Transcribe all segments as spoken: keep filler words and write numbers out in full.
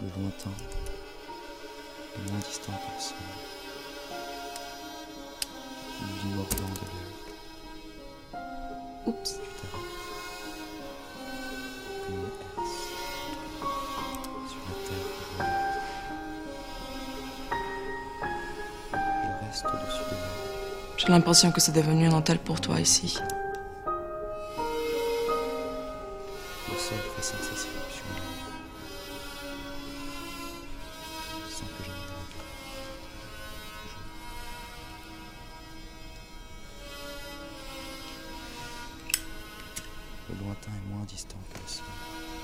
le lointain, le moins distant que le sol, le vide mordant de l'air. Oups. Comme une herse sur la terre rejoignante. Je reste au-dessus de l'herbe. J'ai l'impression que c'est devenu un hôtel pour toi ici. Le sol fait sans cesse irruption sans que je me demande. Le lointain est moins distant que le sol.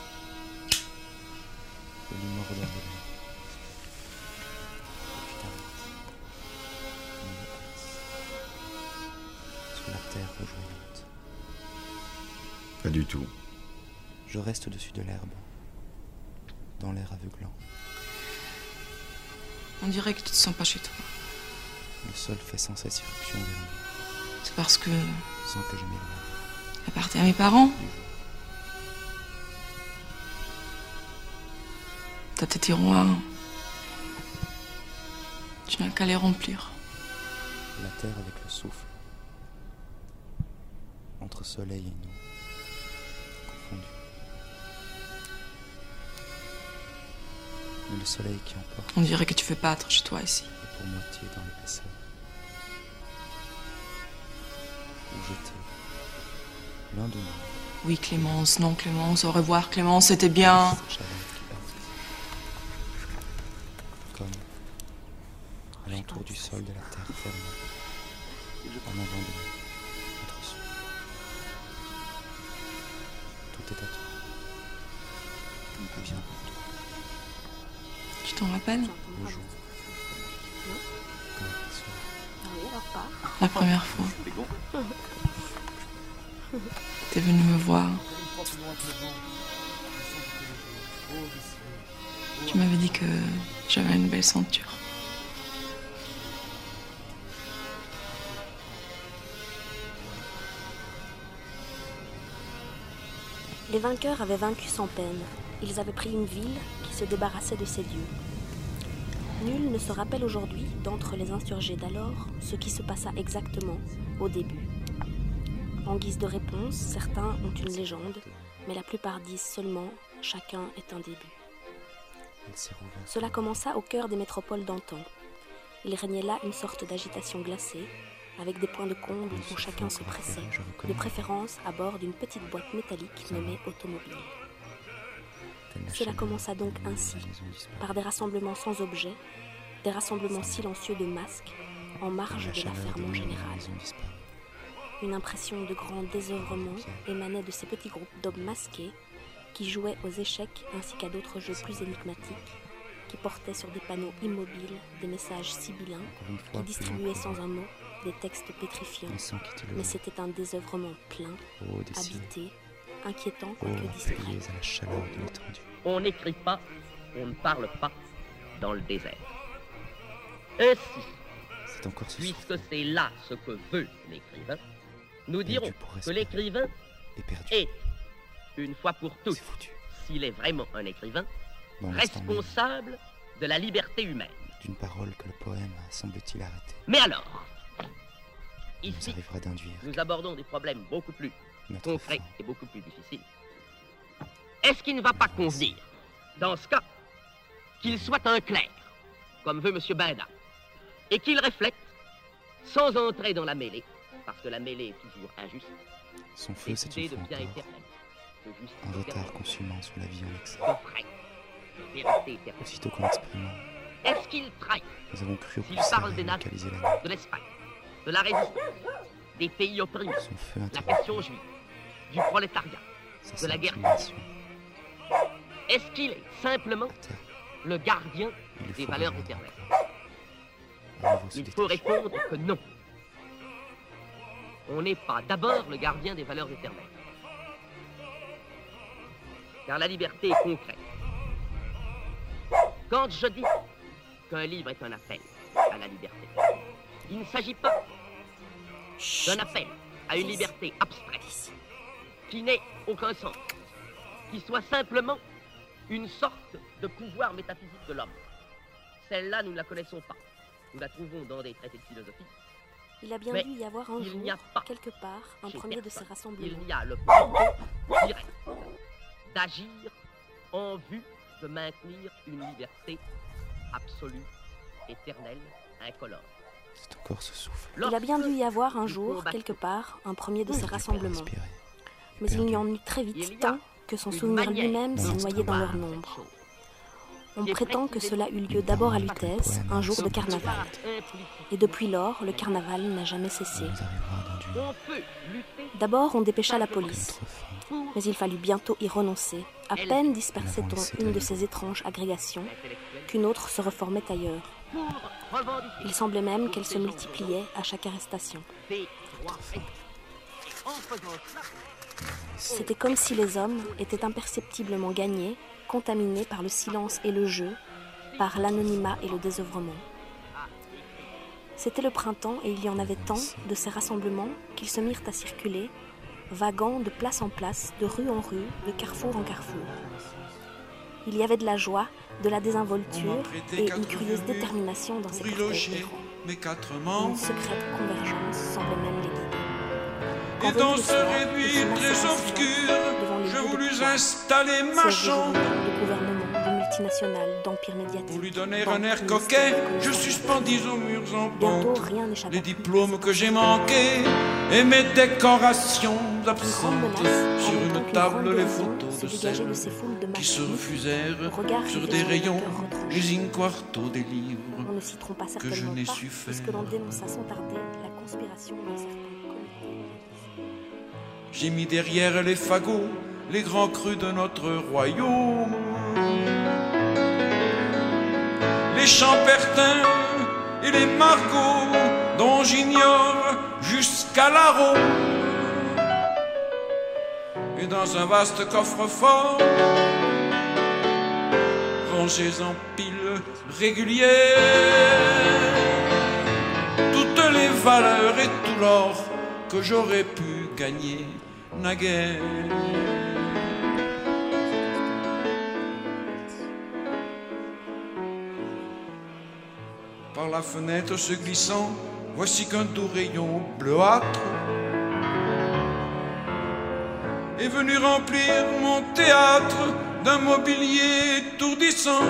Le lit mordant de l'air. Et puis t'arrêtes. Comme une herse sur la terre rejoignante. Pas du tout. Je reste au-dessus de l'herbe, dans l'air aveuglant. On dirait que tu te sens pas chez toi. Le sol fait sans cesse irruption vers nous, C'est parce que sans que je m'éloigne. appartient à mes parents. Du jour. T'as tes tiroirs. Tu n'as qu'à les remplir. La terre avec le souffle, entre soleil et nous, confondus. Mais le soleil qui emporte On dirait que tu veux pas être chez toi ici. est pour moitié dans l'épaisseur. Ou jeté, l'un de nous, Oui, Clémence, non, Clémence, au revoir, Clémence, c'était bien. cette chaleur qui heurte. Comme à l'entour du sol de la terre fermée, en avant de nous, notre souffle. Tout est à toi. Viens pour toi, Tu t'en rappelles? le jour, comme le soir. Ah oui, alors pas. La première fois. T'es venu me voir. Tu m'avais dit que j'avais une belle ceinture. Les vainqueurs avaient vaincu sans peine. Ils avaient pris une ville qui se débarrassait de ses dieux. Nul ne se rappelle aujourd'hui, d'entre les insurgés d'alors, ce qui se passa exactement au début. En guise de réponse, certains ont une légende, mais la plupart disent seulement « chacun est un début ». Elle s'est rouverte. Cela commença au cœur des métropoles d'antan. Il régnait là une sorte d'agitation glacée, avec des points de comble où chacun se pressait, de préférence à bord d'une petite boîte métallique nommée automobile. Cela commença donc ainsi, par des rassemblements sans objet, des rassemblements silencieux de masques, en marge de l'affairement général. Une impression de grand désœuvrement émanait de ces petits groupes d'hommes masqués qui jouaient aux échecs ainsi qu'à d'autres jeux plus énigmatiques, qui portaient sur des panneaux immobiles des messages sibyllins, qui distribuaient sans un mot des textes pétrifiants. Mais c'était un désœuvrement plein, habité, inquiétant quoique distrait. à la chaleur de l'étendue. On n'écrit pas, on ne parle pas dans le désert. Ainsi, C'est encore ce puisque souffle c'est là ce que veut l'écrivain, nous dirons perdu pour que respirer. l'écrivain est perdu. est, une fois pour toutes, C'est foutu. s'il est vraiment un écrivain, Dans l'instant même responsable de la liberté humaine. d'une parole que le poème a, semble-t-il, arrêté. Mais alors, Il nous ici, arrivera d'induire nous abordons des problèmes beaucoup plus notre concrets fin. et beaucoup plus difficiles. Est-ce qu'il ne va pas convenir, dans ce cas, qu'il soit un clerc, comme veut M. Bindin, et qu'il reflète, sans entrer dans la mêlée, parce que la mêlée est toujours injuste, Son feu, c'est des une idées de fois bien encore éternel, de justice un retard éternelle, consumant sur la vie en excès. de vrai, de vérité éternelle. Aussitôt qu'on expérimente, Est-ce qu'il trahit nous avons cru au S'il plus parle sévère des nations, localiser la nuit. de l'Espagne, de la résistance, des pays opprimés, Son feu la interrompt question juive, du prolétariat, sa de la guerre. scintillation. est-ce qu'il est simplement À terre, le gardien il lui des faut valeurs revenir éternelles? encore. À nouveau se Il faut détacher. répondre que non. On n'est pas d'abord le gardien des valeurs éternelles. Car la liberté est concrète. Quand je dis qu'un livre est un appel à la liberté, il ne s'agit pas d'un appel à une liberté abstraite qui n'ait aucun sens, qui soit simplement une sorte de pouvoir métaphysique de l'homme. Celle-là, nous ne la connaissons pas. Nous la trouvons dans des traités de philosophie. Il a bien Mais dû y avoir un il jour, n'y a pas quelque part, un chez premier de personne. ces rassemblements. Il y a le pouvoir direct d'agir en vue de maintenir une liberté absolue, éternelle, incolore. C'est encore ce souffle. Il a bien dû y avoir un Nous jour, combattons. quelque part, un premier de Oui, ces il peut rassemblements. Respirer. Mais il y en eut très Il vite y a tant que son une souvenir manière lui-même de s'est noyé dans leur voir nombre. cette chose. On qui est prétend que précisément cela eut lieu d'abord à Lutèce, poème un jour de sans carnaval. Et depuis lors, le carnaval n'a jamais cessé. Il nous arrivera d'un On peut lutter D'abord, on dépêcha la police, notre fin. pour mais il fallut bientôt y renoncer. À peine dispersait-on une de ces étranges agrégations l'intellectuel, qu'une autre se reformait ailleurs. pour revendiquer Il semblait même qu'elle se multipliait à chaque arrestation. des droits éthiques. En faisant cela, C'était comme si les hommes étaient imperceptiblement gagnés, contaminés par le silence et le jeu, par l'anonymat et le désœuvrement. C'était le printemps et il y en avait tant de ces rassemblements qu'ils se mirent à circuler, vaguant de place en place, de rue en rue, de carrefour en carrefour. Il y avait de la joie, de la désinvolture et une curieuse détermination dans ces pour y cortèges loger errants. mes quatre Une membres. secrète convergence semblait même les guider. Et Quand dans venait le ce soir, réduit ils se massaient très en silence obscur, devant les je lieux de voulus pouvoir. installer ma Sièges de chambre. journaux, de gouvernements, de multinationales, d'empires médiatiques. Pour lui donner banques, un air ministères, coquet, je commerces. suspendis aux murs en Bientôt, pente rien n'échappa les plus. diplômes que j'ai manqués et mes décorations Une grande absentes. menace, Sur en même temps une qu'une table, grande les dérision photos se de dégageaient celles de ces foules de qui se masques, refusèrent au regard sur rivé des sur rayons, le cœur retranché. les in-quarto des livres. On ne s'y trompa que je certainement n'ai pas, su faire. puisque l'on dénonça sans tarder la conspiration d'un certain comité. J'ai mis derrière les fagots les grands crus de notre royaume, les champertins et les margots dont j'ignore jusqu'à l'arôme. Et dans un vaste coffre-fort, rangés en piles régulières, toutes les valeurs et tout l'or que j'aurais pu gagner naguère. Par la fenêtre se glissant, voici qu'un doux rayon bleuâtre est venu remplir mon théâtre d'un mobilier étourdissant.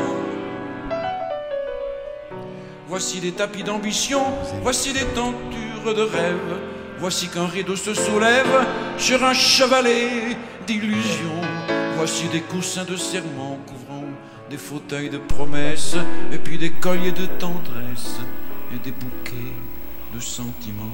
Voici des tapis d'ambition, voici des tentures de rêve. Voici qu'un rideau se soulève sur un chevalet d'illusions. Voici des coussins de serment couvrant des fauteuils de promesses, et puis des colliers de tendresse et des bouquets de sentiments.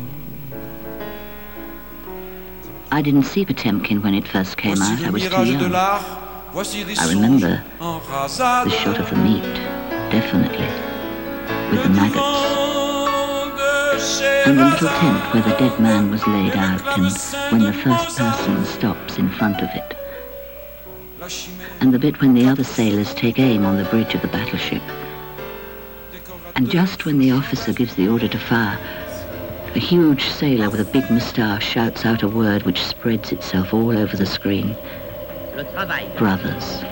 I didn't see Potemkin when it first came Voici out. I le was too mirage de young. l'art, voici des I songes remember en rasade. The shot of the meat, definitely, with the Le maggots. divan de And the little Sherazade. tent where the dead man was laid out, and when the first person stops in front of it. La chimère And the bit when the other sailors take aim on the bridge of the battleship. And just when the officer gives the order to fire, a huge sailor with a big moustache shouts out a word which spreads itself all over the screen. le travail. Brothers.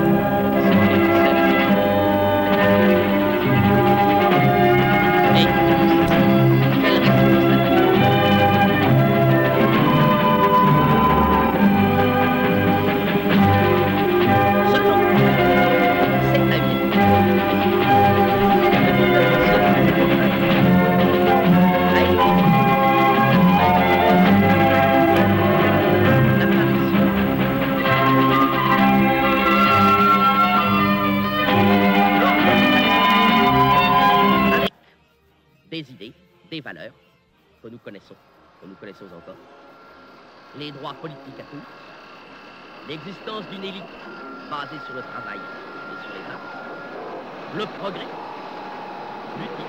Et quelle responsabilité. Cependant, c'est un bien. Avec des idées, des valeurs que nous connaissons, que nous connaissons encore, les droits politiques à tous, l'existence d'une élite basée sur le travail et sur les arts, le progrès, l'utile,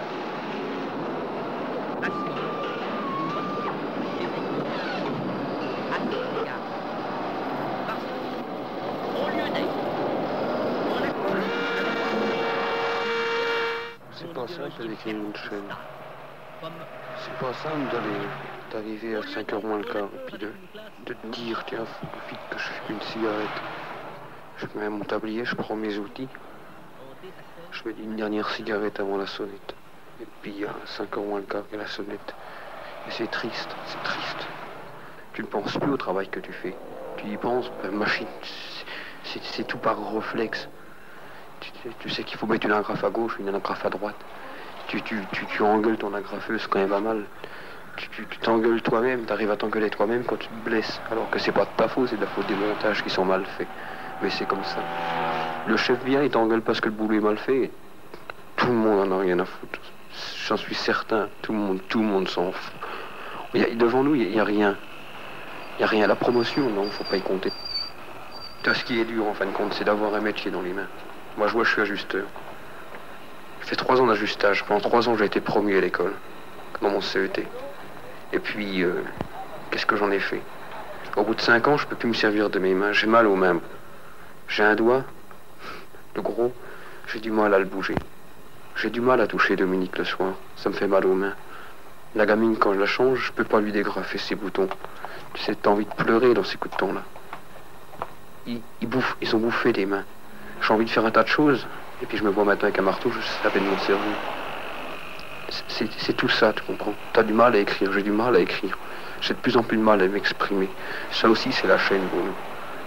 assurer une bonne qualité des économies, à cet égard, parce qu'au lieu d'être, on accorde un droit. C'est pas simple d'écrire une chaîne. Comme C'est pas simple d'aller d'arriver à cinq heures moins le quart et puis de, de te dire tiens faut vite que je fume une cigarette. Je mets mon tablier, je prends mes outils. Je mets une dernière cigarette avant la sonnette. Et puis il y a cinq heures moins le quart et la sonnette. Et c'est triste, c'est triste. Tu ne penses plus au travail que tu fais. Tu y penses, la machine, c'est tout par réflexe. Tu, tu sais qu'il faut mettre une agrafe à gauche, une agrafe à droite. Tu, tu, tu, tu engueules ton agrafeuse quand elle va mal. Tu t'engueules toi-même, tu arrives à t'engueuler toi-même quand tu te blesses. Alors que c'est pas de ta faute, c'est de la faute des montages qui sont mal faits. Mais c'est comme ça. Le chef vient, il t'engueule parce que le boulot est mal fait. Tout le monde en a rien à foutre. J'en suis certain. Tout le monde, tout le monde s'en fout. Il y a, devant nous, il n'y a, a rien. Il n'y a rien. La promotion, non, faut pas y compter. Tout ce qui est dur, en fin de compte, c'est d'avoir un métier dans les mains. Moi, je vois, je suis ajusteur. J'ai fait trois ans d'ajustage. Pendant trois ans, j'ai été promu à l'école, dans mon C E T. Et puis, euh, qu'est-ce que j'en ai fait? Au bout de cinq ans, je peux plus me servir de mes mains. J'ai mal aux mains. J'ai un doigt, le gros, j'ai du mal à le bouger. J'ai du mal à toucher Dominique le soir. Ça me fait mal aux mains. La gamine, quand je la change, je peux pas lui dégrafer ses boutons. Tu sais, t'as envie de pleurer dans ces coups de temps-là. Ils, ils bouffent, ils ont bouffé les mains. J'ai envie de faire un tas de choses. Et puis je me vois maintenant avec un marteau, je sais à peine mon cerveau. C'est tout ça, tu comprends? T'as du mal à écrire, j'ai du mal à écrire. J'ai de plus en plus de mal à m'exprimer. Ça aussi, c'est la chaîne pour nous.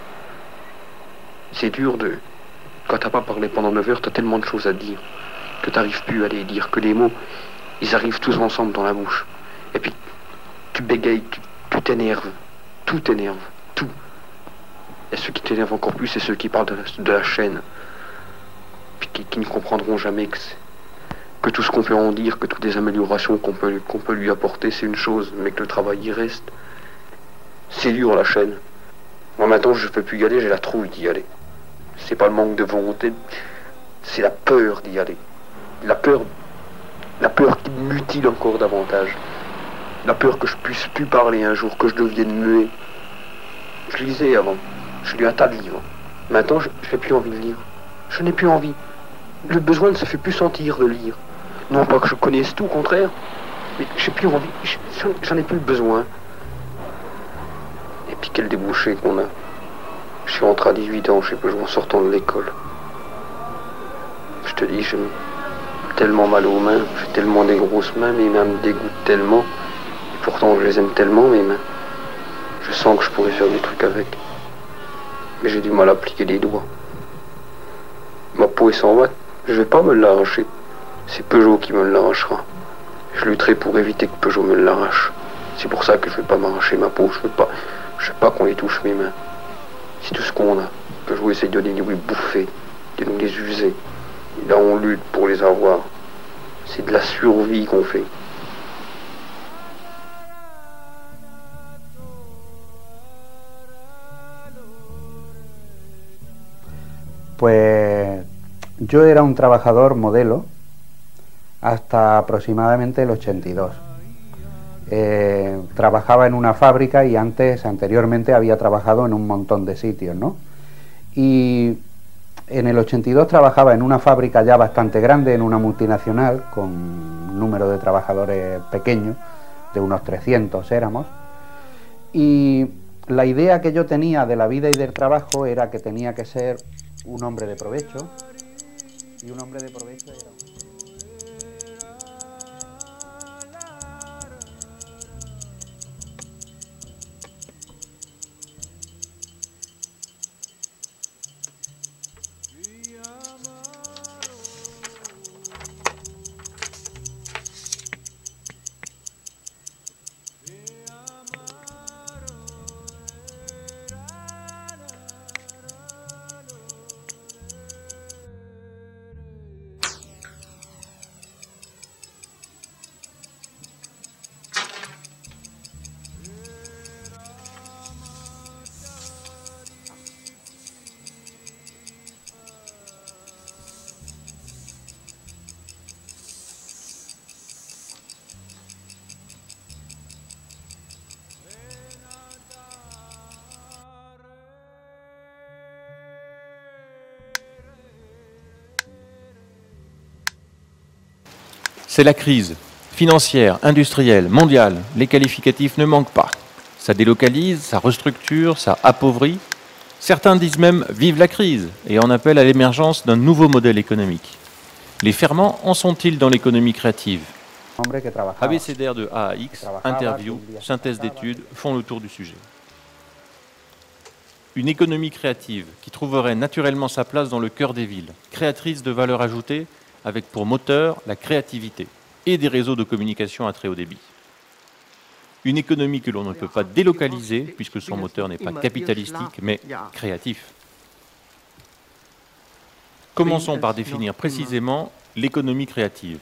C'est dur de... Quand t'as pas parlé pendant neuf heures, t'as tellement de choses à dire que t'arrives plus à les dire, que les mots, ils arrivent tous ensemble dans la bouche. Et puis, tu bégayes, tu t'énerves. Tout t'énerve, tout. Et ceux qui t'énervent encore plus, c'est ceux qui parlent de la, de la chaîne. Puis qui, qui ne comprendront jamais que, que tout ce qu'on peut en dire, que toutes les améliorations qu'on peut, qu'on peut lui apporter, c'est une chose, mais que le travail y reste. C'est dur, la chaîne. Moi, maintenant, je peux plus y aller, j'ai la trouille d'y aller. C'est pas le manque de volonté, c'est la peur d'y aller. La peur, la peur qui me mutile encore davantage. La peur que je puisse plus parler un jour, que je devienne muet. Je lisais avant, je lis un tas de livres. Maintenant, je n'ai plus envie de lire. Je n'ai plus envie. Le besoin ne se fait plus sentir de lire. Non pas que je connaisse tout, au contraire, mais j'ai plus envie, j'en ai plus besoin. Et puis quel débouché qu'on a. Je suis rentré à dix-huit ans, je sais pas, en sortant de l'école. Je te dis, j'ai tellement mal aux mains, j'ai tellement des grosses mains, mes mains me dégoûtent tellement. Et pourtant, je les aime tellement, mes mains. Je sens que je pourrais faire des trucs avec. Mais j'ai du mal à plier les doigts. Ma peau est cent watts, je vais pas me l'arracher. C'est Peugeot qui me l'arrachera. Je lutterai pour éviter que Peugeot me l'arrache. C'est pour ça que je vais pas m'arracher ma peau, je veux pas, je veux pas qu'on y touche mes mains. C'est tout ce qu'on a. Peugeot essaie de les bouffer, de nous les user. Et là, on lutte pour les avoir. C'est de la survie qu'on fait. Pues yo era un trabajador modelo hasta aproximadamente el ochenta y dos. Eh, trabajaba en una fábrica y antes, anteriormente, había trabajado en un montón de sitios, ¿no? Y en el ochenta y dos trabajaba en una fábrica ya bastante grande, en una multinacional, con un número de trabajadores pequeño, de unos trescientos éramos, y la idea que yo tenía de la vida y del trabajo era que tenía que ser un hombre de provecho, y un hombre de provecho era... C'est la crise financière, industrielle, mondiale. Les qualificatifs ne manquent pas. Ça délocalise, ça restructure, ça appauvrit. Certains disent même « vive la crise » et en appellent à l'émergence d'un nouveau modèle économique. Les ferments en sont-ils dans l'économie créative? Abécédaire de A à X, interview, synthèse d'études font le tour du sujet. Une économie créative qui trouverait naturellement sa place dans le cœur des villes, créatrice de valeur ajoutée, avec pour moteur la créativité et des réseaux de communication à très haut débit. Une économie que l'on ne peut pas délocaliser, puisque son moteur n'est pas capitalistique, mais créatif. Commençons par définir précisément l'économie créative.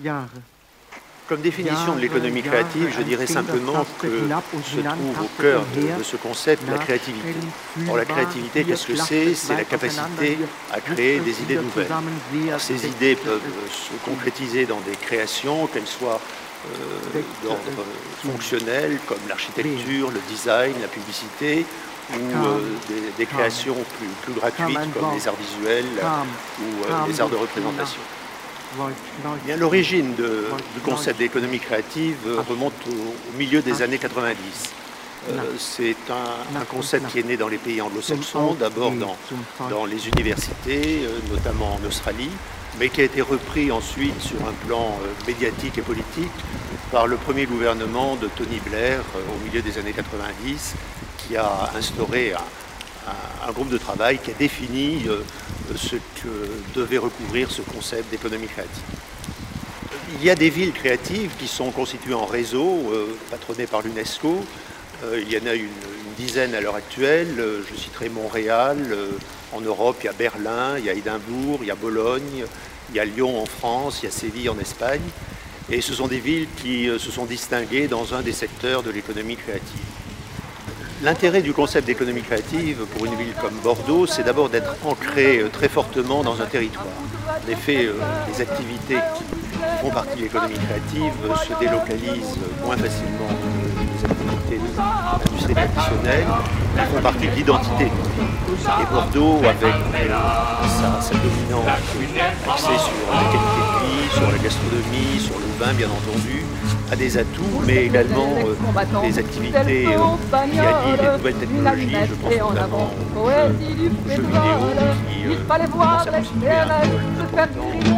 Comme définition de l'économie créative, je dirais simplement que se trouve au cœur de, de ce concept la créativité. Or, la créativité, qu'est-ce que c'est? C'est la capacité à créer des idées nouvelles. Alors, ces idées peuvent se concrétiser dans des créations, qu'elles soient euh, d'ordre fonctionnel, comme l'architecture, le design, la publicité, ou euh, des, des créations plus, plus gratuites, comme les arts visuels ou euh, les arts de représentation. Bien, l'origine du concept d'économie créative remonte au, au milieu des années quatre-vingt-dix. Euh, C'est un, un concept qui est né dans les pays anglo-saxons, d'abord dans, dans les universités, euh, notamment en Australie, mais qui a été repris ensuite sur un plan euh, médiatique et politique par le premier gouvernement de Tony Blair euh, au milieu des années quatre-vingt-dix, qui a instauré un, un, un groupe de travail qui a défini euh, ce que devait recouvrir ce concept d'économie créative. Il y a des villes créatives qui sont constituées en réseau, euh, patronnées par l'UNESCO. Euh, il y en a une, une dizaine à l'heure actuelle. Euh, je citerai Montréal. Euh, en Europe, il y a Berlin, il y a Édimbourg, il y a Bologne, il y a Lyon en France, il y a Séville en Espagne. Et ce sont des villes qui euh, se sont distinguées dans un des secteurs de l'économie créative. L'intérêt du concept d'économie créative pour une ville comme Bordeaux, c'est d'abord d'être ancré très fortement dans un territoire. En effet, les activités qui font partie de l'économie créative se délocalisent moins facilement que les activités de l'industrie traditionnelle, elles font partie de l'identité. Et Bordeaux, avec sa, sa dominante axée sur la qualité de vie, sur la gastronomie, sur le vin bien entendu, a des atouts, mais également euh, des activités euh, qui allient les nouvelles technologies, je pense notamment aux euh, jeux vidéo qui euh, commencent à constituer un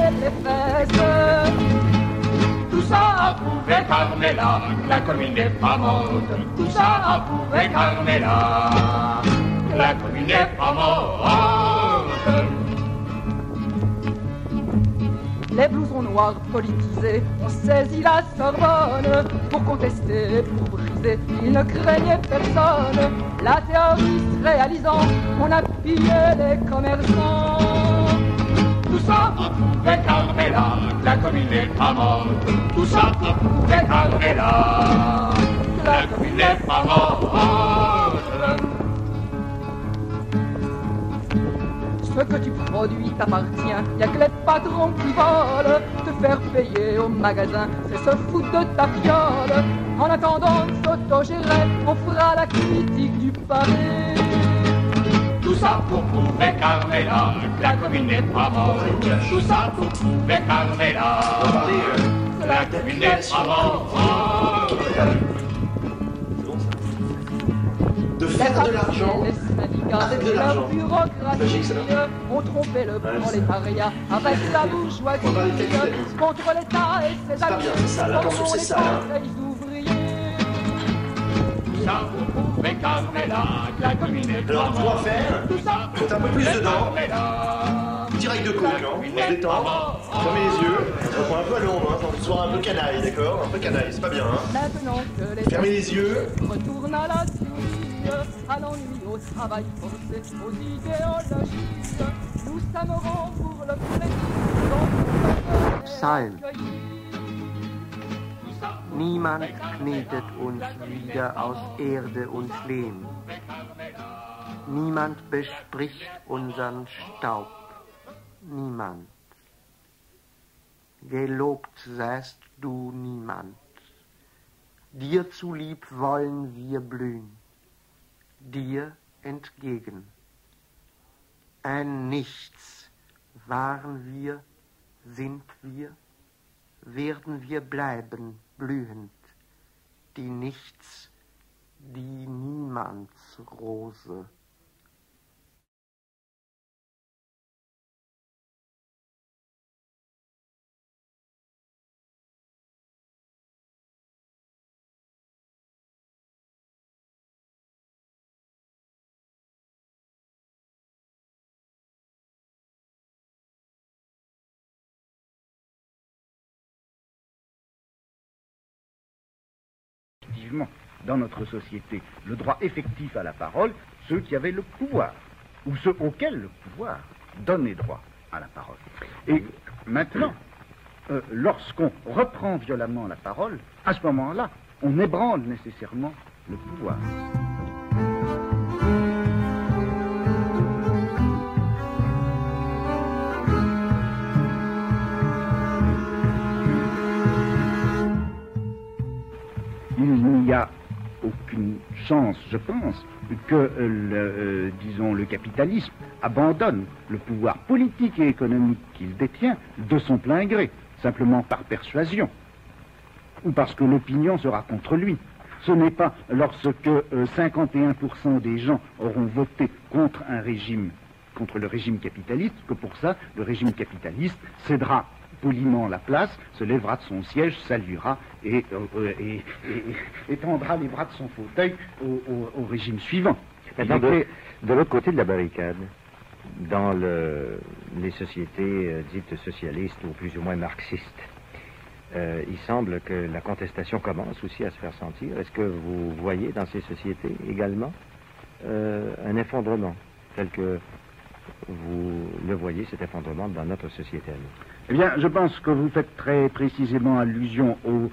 Tout ça approuvé Carmela, la commune n'est pas morte. Tout ça approuvé Carmela, la commune n'est pas morte. Les blousons noirs politisés ont saisi la Sorbonne pour contester, pour briser, ils ne craignaient personne. La théorie se réalisant, on a pillé les commerçants. Tout ça approuvé Carmela, la commune n'est pas morte. Tout ça approuvé Carmela, la commune n'est pas morte. Ce que tu produis t'appartient, y'a que les patrons qui volent. Te faire payer au magasin, c'est se foutre de ta fiole. En attendant de s'autogérer, on fera la critique du pavé. Tout ça pour prouver Carmela, la commune n'est pas morte. Tout ça pour prouver Carmela, la commune n'est pas morte. De faire de l'argent avec de l'argent. Bureaucratie ont trompé le prolétariat avec la bourgeoisie contre l'État et ses amis. Ça, l'attention c'est ça. Alors, on va faire, faut un peu plus dedans. Direct de coke, hein. On se détend, fermez les yeux, on prend un peu à l'ombre, hein. On soit un peu canaille, d'accord? Un peu canaille, c'est pas bien, hein. Fermez les yeux. Retourne à la souris, à l'ennui, au travail forcé, aux idéologies. Nous s'aimerons pour le plaisir. Psalm. Niemand knetet uns wieder aus Erde und Lehm. Niemand bespricht unseren Staub. Niemand. Gelobt seist du, niemand. Dir zulieb wollen wir blühen. Dir entgegen. Ein Nichts waren wir, sind wir, werden wir bleiben blühend, die Nichts, die Niemandsrose. effectivement, dans notre société, le droit effectif à la parole, ceux qui avaient le pouvoir, ou ceux auxquels le pouvoir donnait droit à la parole. Et maintenant, euh, lorsqu'on reprend violemment la parole, à ce moment-là, on ébranle nécessairement le pouvoir. Il n'y a aucune chance, je pense, que euh, le, euh, disons, le capitalisme abandonne le pouvoir politique et économique qu'il détient de son plein gré, simplement par persuasion, ou parce que l'opinion sera contre lui. Ce n'est pas lorsque euh, cinquante et un pour cent des gens auront voté contre un régime, contre le régime capitaliste, que pour ça, le régime capitaliste cédera poliment la place, se lèvera de son siège, saluera et, euh, et, et, et tendra les bras de son fauteuil au, au, au régime suivant. Maintenant, de, de l'autre côté de la barricade, dans le, les sociétés euh, dites socialistes ou plus ou moins marxistes, euh, il semble que la contestation commence aussi à se faire sentir. Est-ce que vous voyez dans ces sociétés également euh, un effondrement, tel que vous le voyez, cet effondrement dans notre société à nous? Eh bien, je pense que vous faites très précisément allusion au,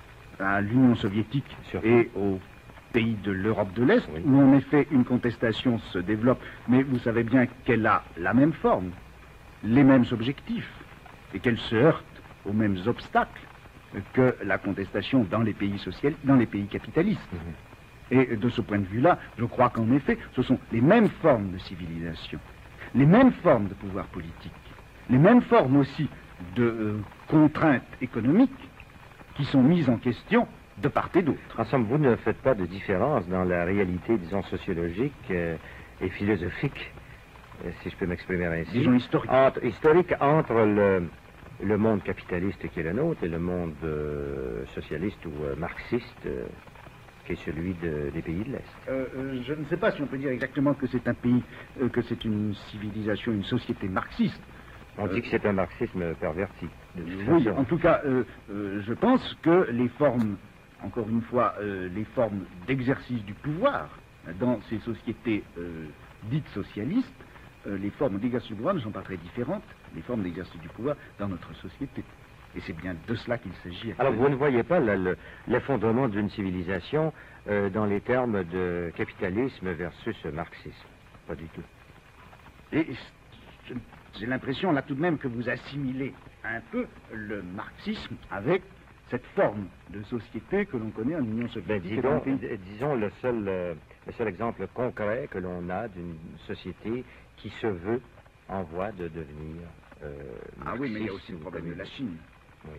à l'Union soviétique Surtout. et aux pays de l'Europe de l'Est, oui. où en effet une contestation se développe, mais vous savez bien qu'elle a la même forme, les mêmes objectifs, et qu'elle se heurte aux mêmes obstacles que la contestation dans les pays sociaux, dans les pays capitalistes. Mmh. Et de ce point de vue-là, je crois qu'en effet, ce sont les mêmes formes de civilisation, les mêmes formes de pouvoir politique, les mêmes formes aussi de euh, contraintes économiques qui sont mises en question de part et d'autre. En somme, vous ne faites pas de différence dans la réalité, disons, sociologique euh, et philosophique, euh, si je peux m'exprimer ainsi. Disons historique. Entre, historique entre le, le monde capitaliste qui est le nôtre et le monde euh, socialiste ou euh, marxiste euh, qui est celui de, des pays de l'Est. Euh, euh, je ne sais pas si on peut dire exactement que c'est un pays, euh, que c'est une civilisation, une société marxiste. On dit que c'est un marxisme perverti. Oui, en tout cas, euh, euh, je pense que les formes, encore une fois, euh, les formes d'exercice du pouvoir dans ces sociétés euh, dites socialistes, euh, les formes d'exercice du pouvoir ne sont pas très différentes des formes d'exercice du pouvoir dans notre société. Et c'est bien de cela qu'il s'agit. Alors vous ne voyez pas l'effondrement d'une civilisation euh, dans les termes de capitalisme versus marxisme? Pas du tout. Et je, j'ai l'impression là tout de même que vous assimilez un peu le marxisme avec cette forme de société que l'on connaît en Union soviétique. Ben, disons, disons le seul, euh, le seul exemple concret que l'on a d'une société qui se veut en voie de devenir euh, Ah oui, mais il y a aussi le problème de la Chine. Oui.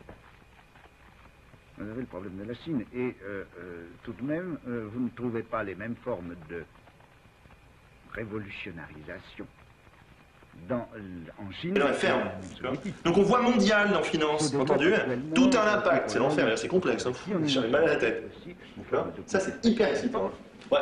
Vous avez le problème de la Chine. Et euh, euh, tout de même, euh, vous ne trouvez pas les mêmes formes de révolutionnarisation dans, en Chine. C'est ferme. Donc on voit mondial dans finance, entendu? Tout a un impact, c'est l'enfer, c'est complexe. Hein. J'avais mal à la tête. Ça c'est hyper excitant. Ouais.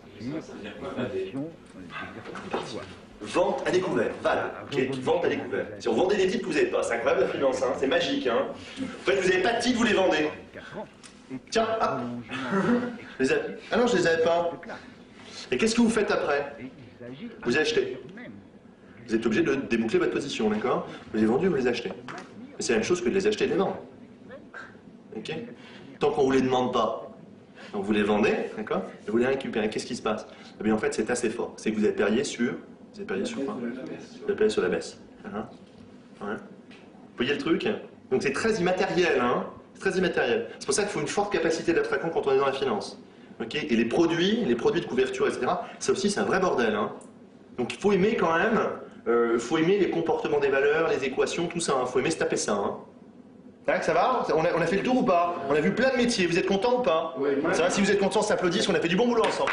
Vente à découvert, voilà, ok, vente à découvert. Si on vendait des titres que vous n'avez pas, c'est incroyable la finance, hein, c'est magique. Hein. En fait, vous n'avez pas de titres, vous les vendez. Tiens, hop. Les a... Ah non, je les avais pas. Et qu'est-ce que vous faites après? Vous achetez. Vous êtes obligé de déboucler votre position, d'accord? Vous les vendus, vous les achetez. Mais c'est la même chose que de les acheter et de les vendre. Ok? Tant qu'on ne vous les demande pas. Donc vous les vendez, d'accord? Et vous les récupérez. Qu'est-ce qui se passe? Eh bien en fait, c'est assez fort. C'est que vous avez parié sur... Vous avez parié sur quoi? Vous avez parié sur la baisse. Hein? Ouais. Vous voyez le truc? Donc c'est très immatériel, hein? C'est très immatériel. C'est pour ça qu'il faut une forte capacité d'abstraction quand on est dans la finance. Ok? Et les produits, les produits de couverture, et cetera, ça aussi c'est un vrai bordel, hein? Donc il faut aimer quand même, il euh, faut aimer les comportements des valeurs, les équations, tout ça, il hein. faut aimer se taper ça. Hein. Tac, ça va? on a, on a fait le tour ou pas? On a vu plein de métiers, vous êtes contents ou pas? Oui. Ça va, si vous êtes contents, s'applaudissent, on a fait du bon boulot ensemble.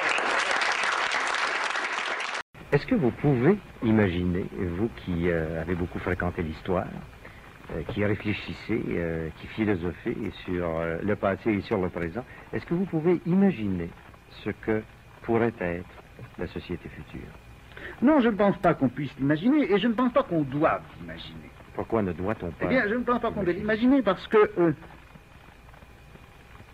Est-ce que vous pouvez imaginer, vous qui euh, avez beaucoup fréquenté l'histoire, euh, qui réfléchissez, euh, qui philosophez sur euh, le passé et sur le présent, est-ce que vous pouvez imaginer ce que pourrait être la société future? Non, je ne pense pas qu'on puisse l'imaginer, et je ne pense pas qu'on doive l'imaginer. Pourquoi ne doit-on pas? Eh bien, je ne pense pas qu'on doit l'imaginer, parce que euh,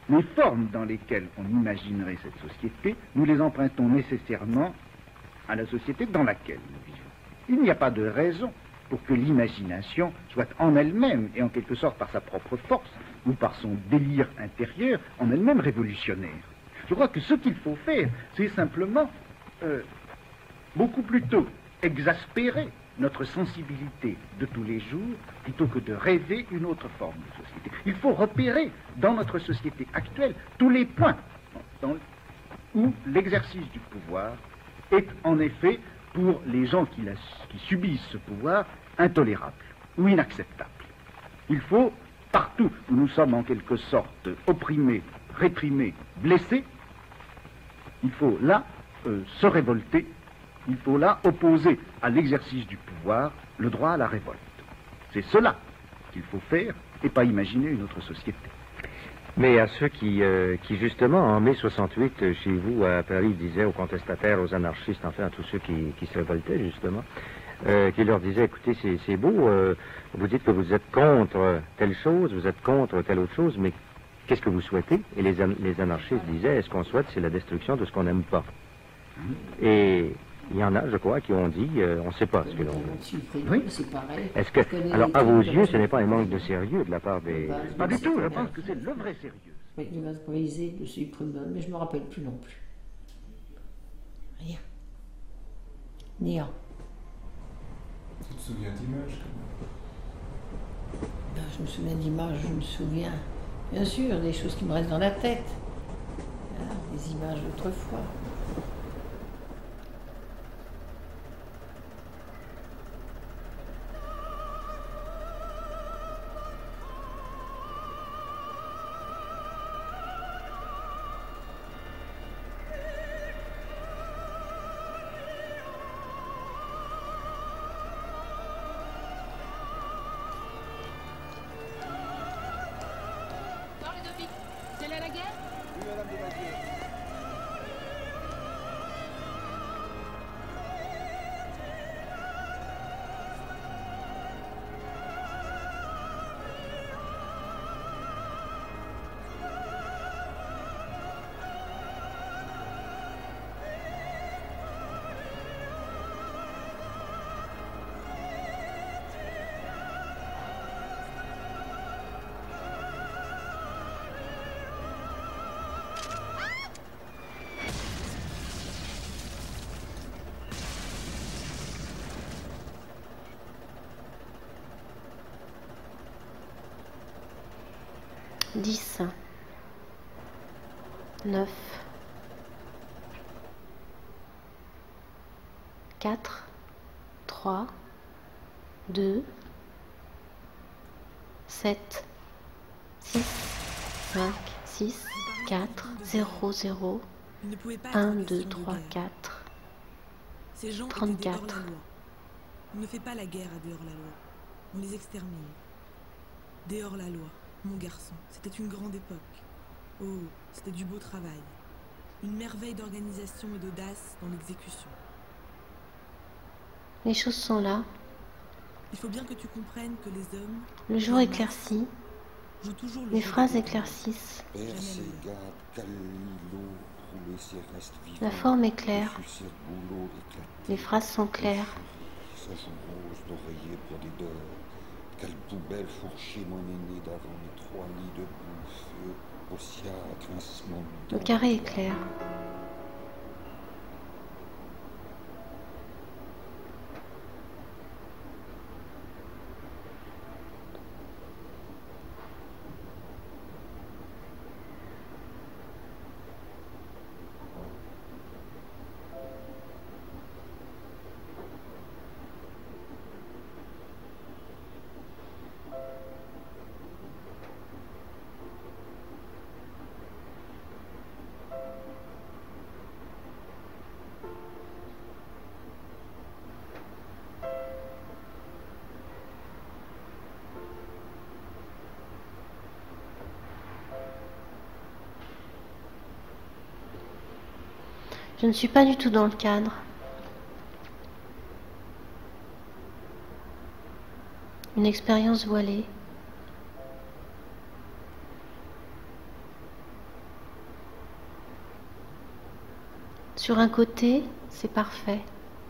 les formes dans lesquelles on imaginerait cette société, nous les empruntons nécessairement à la société dans laquelle nous vivons. Il n'y a pas de raison pour que l'imagination soit en elle-même, et en quelque sorte par sa propre force, ou par son délire intérieur, en elle-même révolutionnaire. Je crois que ce qu'il faut faire, c'est simplement euh, beaucoup plutôt exaspérer notre sensibilité de tous les jours, plutôt que de rêver une autre forme de société. Il faut repérer dans notre société actuelle tous les points dans, où l'exercice du pouvoir est en effet, pour les gens qui, la, qui subissent ce pouvoir, intolérable ou inacceptable. Il faut, partout où nous sommes en quelque sorte opprimés, réprimés, blessés, il faut là euh, se révolter, il faut là opposer à l'exercice du pouvoir le droit à la révolte. C'est cela qu'il faut faire et pas imaginer une autre société. Mais à ceux qui, euh, qui justement, en mai soixante-huit, chez vous, à Paris, disaient aux contestataires, aux anarchistes, enfin à tous ceux qui, qui se révoltaient, justement, euh, qui leur disaient, écoutez, c'est beau, euh, vous dites que vous êtes contre telle chose, vous êtes contre telle autre chose, mais qu'est-ce que vous souhaitez? Et les, les anarchistes disaient, ce qu'on souhaite, c'est la destruction de ce qu'on n'aime pas. Et il y en a, je crois, qui ont dit, euh, on ne sait pas ce que l'on veut. Oui, c'est pareil. Est-ce que, alors, à vos yeux, ce n'est pas un manque de sérieux de la part des... Pas du tout, je pense que c'est le vrai sérieux. Oui, le gaz polarisé, le supprime, mais je ne me rappelle plus non plus. Rien. Néant. Tu te souviens d'images? Ben, je me souviens d'images, je me souviens, bien sûr, des choses qui me restent dans la tête. Ah, des images d'autrefois. dix, neuf, quatre, trois, deux, sept, six, cinq, six, quatre, zéro, zéro, un, deux, trois, quatre, trente-quatre. On ne fait pas la guerre à dehors la loi, on les extermine. Dehors la loi. Mon garçon, c'était une grande époque. Oh, c'était du beau travail. Une merveille d'organisation et d'audace dans l'exécution. Les choses sont là. Il faut bien que tu comprennes que les hommes... Le jour éclaircit. Les phrases éclaircissent. La forme est claire. Les phrases sont claires. Quelle poubelle fourchée mon aîné d'avant les trois nids de bouffe, au siècle, grincement. Le carré est clair. Je ne suis pas du tout dans le cadre. Une expérience voilée. Sur un côté, c'est parfait.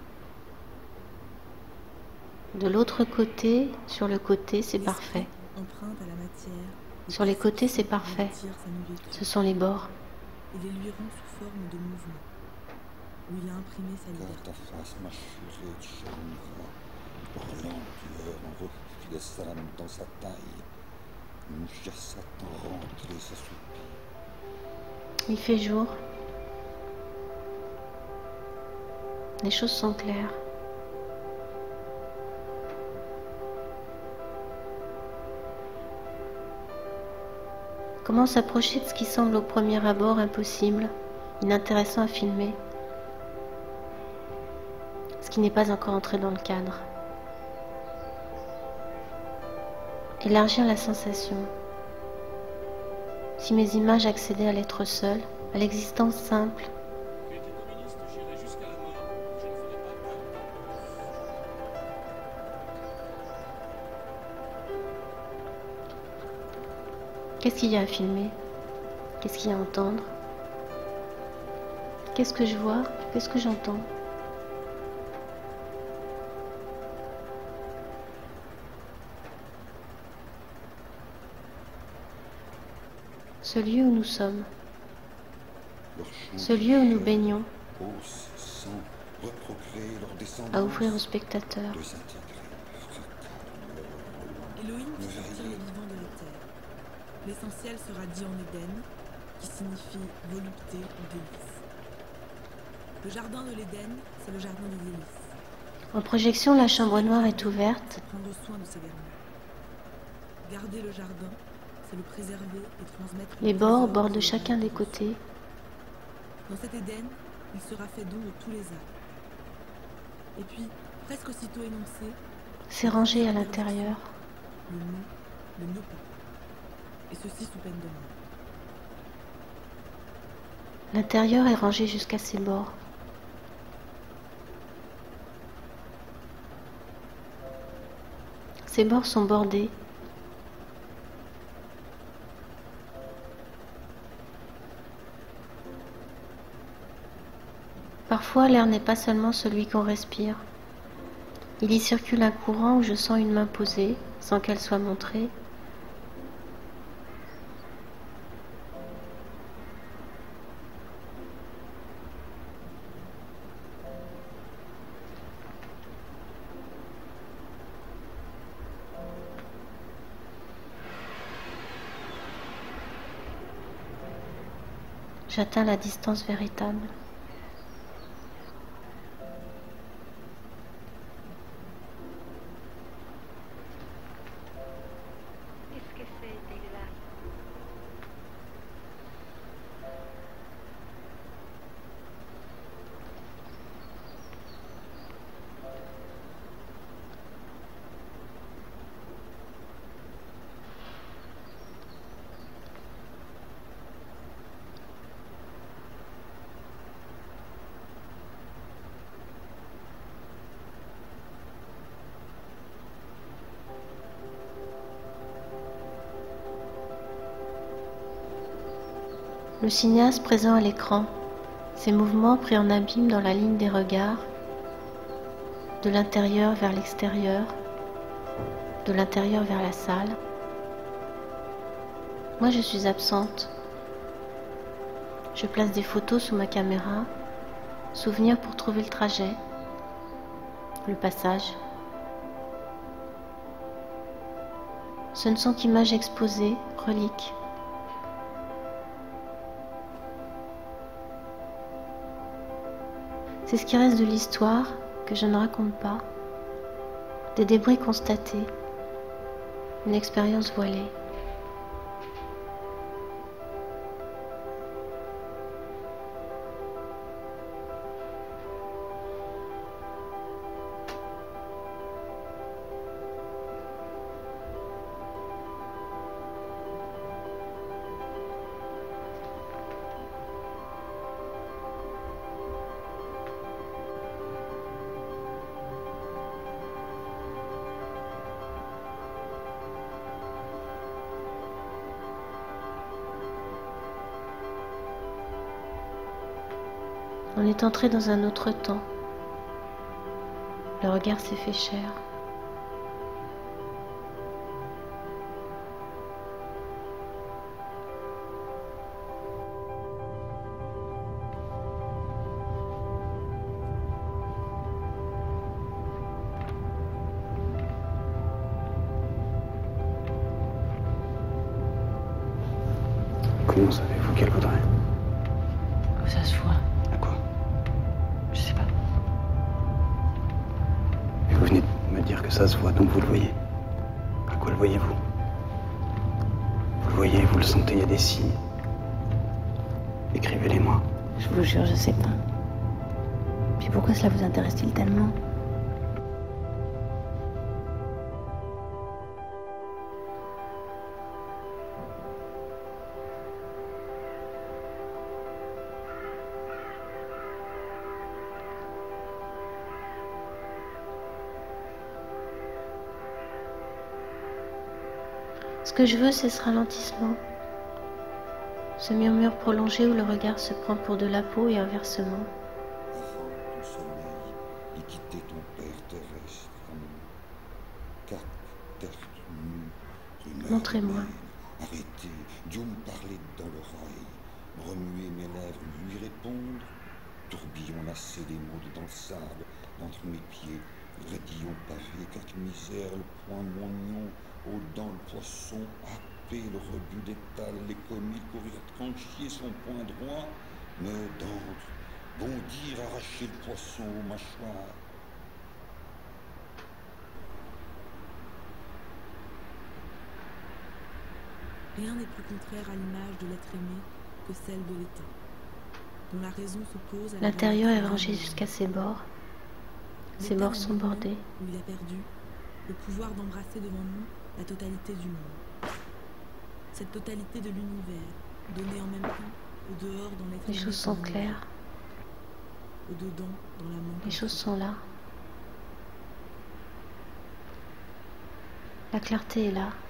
De l'autre côté, sur le côté, c'est parfait. Empreinte à la matière. Sur les côtés, c'est parfait. Ce sont les bords. Et les lui rend sous forme de mouvement, où il a imprimé sa liberté. Car ta face mâchurée de chèvre, hurlant tueur en refit de salame dans sa taille, mouche à Satan rentré sa soupir. Il fait jour. Les choses sont claires. Comment s'approcher de ce qui semble au premier abord impossible, inintéressant à filmer, ce qui n'est pas encore entré dans le cadre. Élargir la sensation. Si mes images accédaient à l'être seul, à l'existence simple, qu'est-ce qu'il y a à filmer? Qu'est-ce qu'il y a à entendre? Qu'est-ce que je vois? Qu'est-ce que j'entends? Ce lieu où nous sommes, ce lieu où nous baignons, à offrir aux spectateurs. Elohim qui sortir les vivants de la terre. L'essentiel sera dit en Éden, qui signifie volupté ou délice. Le jardin de l'Éden, c'est le jardin des délices. En projection, la chambre noire est ouverte. Prendre soin de ces derniers. Garder le jardin, c'est le préserver et transmettre. Les bords bordent chacun des côtés. Dans cet Éden, il sera fait don de tous les arts. Et puis, presque aussitôt énoncé, c'est rangé à l'intérieur. Le non, le ne pas. Et ceci sous peine de mort. L'intérieur est rangé jusqu'à ses bords. Ces bords sont bordés. Parfois, l'air n'est pas seulement celui qu'on respire. Il y circule un courant où je sens une main posée, sans qu'elle soit montrée. J'atteins la distance véritable. Le cinéaste présent à l'écran, ses mouvements pris en abîme dans la ligne des regards, de l'intérieur vers l'extérieur, de l'intérieur vers la salle. Moi, je suis absente. Je place des photos sous ma caméra, souvenirs pour trouver le trajet, le passage. Ce ne sont qu'images exposées, reliques. C'est ce qui reste de l'histoire que je ne raconte pas, des débris constatés, une expérience voilée. est entré dans un autre temps. Le regard s'est fait chair. Comment savez-vous qu'elle voudrait? Que ça se voit. À quoi? Je sais pas. Et vous venez de me dire que ça se voit, donc vous le voyez. À quoi le voyez-vous? Vous le voyez, vous le sentez, il y a des signes. Écrivez-les-moi. Je vous jure, je sais pas. Puis pourquoi cela vous intéresse-t-il tellement? Ce que je veux, c'est ce ralentissement, ce murmure prolongé où le regard se prend pour de la peau et inversement. Avant ton sommeil, et quitter ton père terrestre, amour. Cap, terre nue, Montrez-moi. arrêtez, Dieu me parlait dans l'oreille, remuer mes lèvres, lui répondre, tourbillon lassé des mots dans le sable, entre mes pieds, radillon pavé, quelque misère, le poing de mon oignon, aux dents le poisson, happer le rebut d'étal, les commis courir trancher son poing droit, me d'encre, bondir, arracher le poisson aux mâchoires. Rien n'est plus contraire à l'image de l'être aimé que celle de l'état, dont la raison s'oppose à la L'intérieur est réalité rangé de la jusqu'à ses bords. Ses L'état bords sont moment bordés. où il a perdu le pouvoir d'embrasser devant nous la totalité du monde. Cette totalité de l'univers, donnée en même temps au dehors dans l'être Les aimé choses sont comme claires. au dedans dans l'amour. Les choses sont là. La clarté est là.